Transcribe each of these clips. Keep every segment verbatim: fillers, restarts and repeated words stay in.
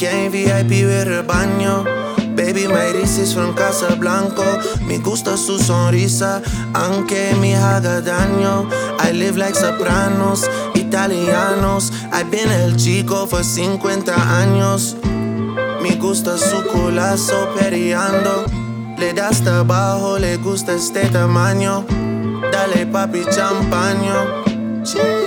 Weekend V I P with el baño. Baby, my is from Casablanco. Me gusta su sonrisa, aunque me haga daño. I live like sopranos, italianos. I've been el chico for cincuenta años. Me gusta su culazo periando. Le da hasta abajo, le gusta este tamaño. Dale papi champaño. Chill.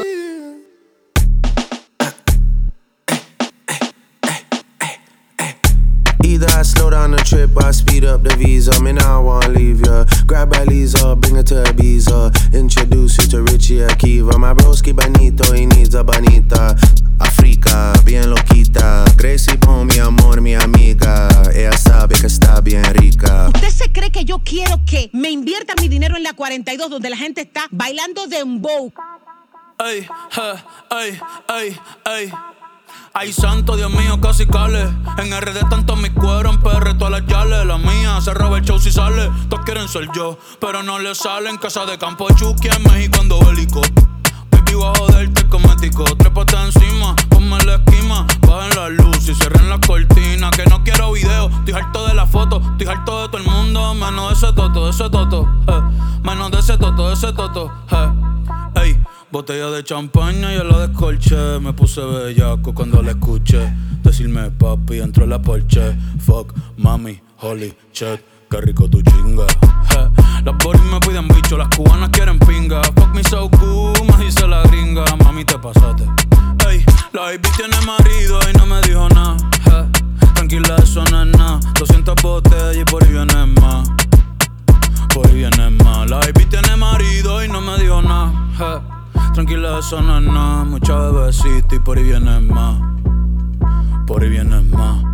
Either I slow down the trip, I speed up the visa. Me now I wanna leave ya. Grab a Lisa, bring her to Ibiza. Introduce you to Richie Akiva. My broski bonito, he needs a bonita. Africa, bien loquita. Gracie Bone, mi amor, mi amiga. Ella sabe que está bien rica. ¿Usted se cree que yo quiero que me invierta mi dinero en la cuarenta y dos donde la gente está bailando dembow? Ey, ey, ey, ey. Ay, santo, Dios mío, casi cale. En R D tanto mi cuero, en P R todas las yales. La mía se roba el show si sale. Todos quieren ser yo, pero no le salen. Casa de campo Chucky en México ando bélico. Baby, voy a joderte cosmético. Trépate encima, ponme la esquima. Bajen la luz y cierren las cortinas. Que no quiero video, estoy harto de la foto. Estoy harto de todo el mundo, menos de ese toto, de ese toto eh. Menos de ese toto, de ese toto eh. Ey. Botella de champaña y yo la descolché. Me puse bellaco cuando la escuché decirme papi entró la Porsche. Fuck, mami, holy shit, qué rico tu chinga. Hey, las boris me piden bicho, las cubanas quieren pinga. Fuck me so cool, me dice la gringa. Mami, te pasaste. Ey, la baby tiene marido y no me dijo nada. Hey, tranquila, eso no es nada. doscientas botellas y por ahí viene más. Por ahí viene más. La baby tiene marido y no me dijo nada. Hey, tranquila, eso no es nada. Mucha bebecita y por ahí viene más. Por ahí viene más.